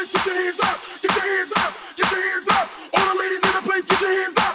place, get your hands up. Get your hands up. Get your hands up. All the ladies in the place, get your hands up.